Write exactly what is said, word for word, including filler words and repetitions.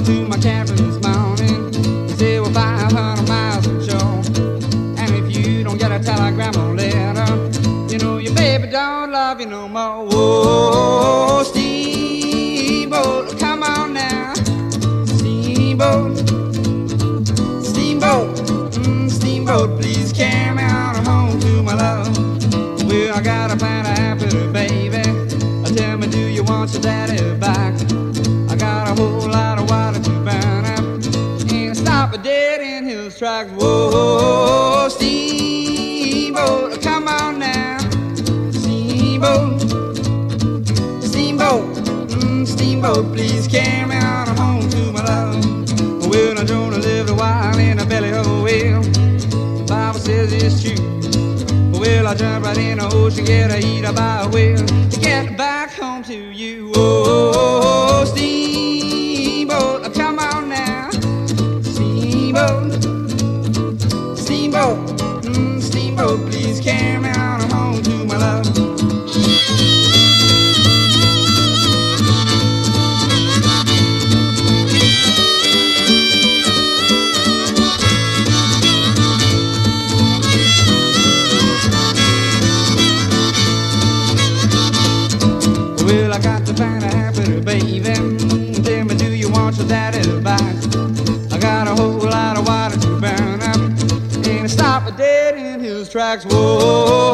to my cabin this morning. He said we're five hundred miles from shore, and if you don't get a telegram or letter, you know your baby don't love you no more. Whoa, steamboat, come on now. Steamboat, steamboat, mm, steamboat, please carry me on home to my love. Well, I got a pint of apple, baby. Tell me, do you want your daddy back? I got a whole lot of water to burn up, and stop a dead in his tracks. Whoa, steamboat, come on now. Steamboat, steamboat, mm, steamboat, please carry me on home to my love. Well, now Jonah lived a while in the belly of a whale. The Bible says it's true. Well, I jump right in the ocean, get a eat by a whale to get back home to you. Oh, steamboat, come on now. Steamboat, steamboat, mm, steamboat, please carry me on home to my love. Well, I got to find a happy baby. Tell me, do you want your daddy back? I got a whole lot of water to burn up, and stop dead in his tracks. Whoa.